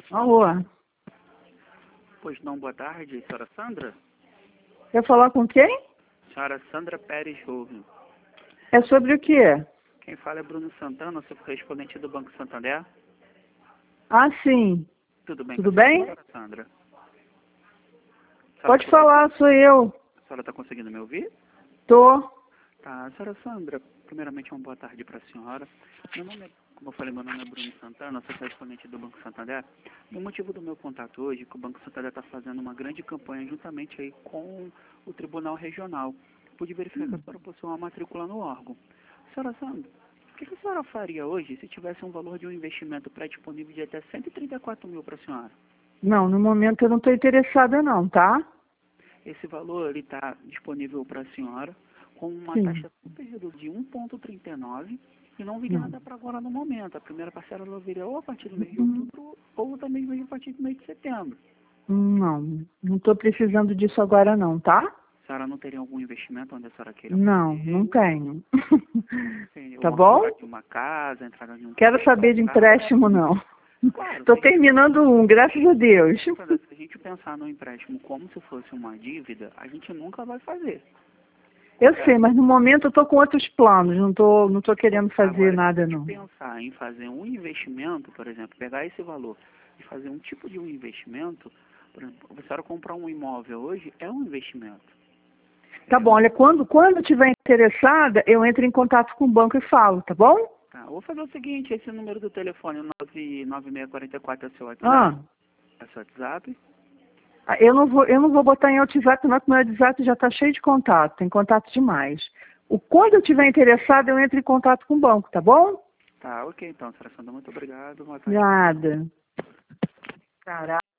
Alô, Pois não, boa tarde, senhora Sandra? quer falar com quem? Senhora Sandra Pérez Rouve. É sobre o quê? Quem fala é Bruno Santana, sou correspondente do Banco Santander. Ah, sim. Tudo bem Tudo com a bem? senhora Sandra? Pode falar, sou eu. A senhora está conseguindo me ouvir? Tô. Tá, senhora Sandra, primeiramente uma boa tarde para a senhora. Meu nome é, como eu falei, meu nome é Bruno Santana, sou correspondente do Banco Santander. E o motivo do meu contato hoje é que o Banco Santander está fazendo uma grande campanha juntamente aí com o Tribunal Regional. Pude verificar que a senhora possui uma matrícula no órgão. Senhora Sandra, o que a senhora faria hoje se tivesse um valor de um investimento pré-disponível de até 134 mil para a senhora? Não, no momento eu não estou interessada não, tá? Esse valor está disponível para a senhora com uma Sim. taxa super reduzida de 1,39 e não viria Não. nada para agora no momento. A primeira parcela ela viria ou a partir do mês de Hum, outubro ou também mesmo a partir do mês de setembro. Não estou precisando disso agora não, tá? A senhora não teria algum investimento onde a senhora queira Não fazer? tenho. Tá Ou a compra bom? de uma casa, entrar em um Quero saber de contrato? empréstimo não. Claro, Estou se a gente, terminando um, graças a Deus. se a gente pensar no empréstimo como se fosse uma dívida, a gente nunca vai fazer. Eu sei, Correto? mas no momento eu estou com outros planos, não tô querendo fazer Agora, se a nada gente não. pensar em fazer um investimento, por exemplo, pegar esse valor e fazer um tipo de um investimento, por exemplo, a senhora comprar um imóvel hoje é um investimento. Tá bom, olha, quando tiver interessada, eu entro em contato com o banco e falo, tá bom? Tá, vou fazer o seguinte, esse número do telefone, 99644 é o seu WhatsApp? Ah, É o seu WhatsApp? eu não vou botar em WhatsApp, não, porque meu WhatsApp já está cheio de contato, tem contato demais. Quando eu tiver interessada, eu entro em contato com o banco, tá bom? Tá, ok então, senhora Sandra, muito obrigado. Boa tarde. Nada. Caraca.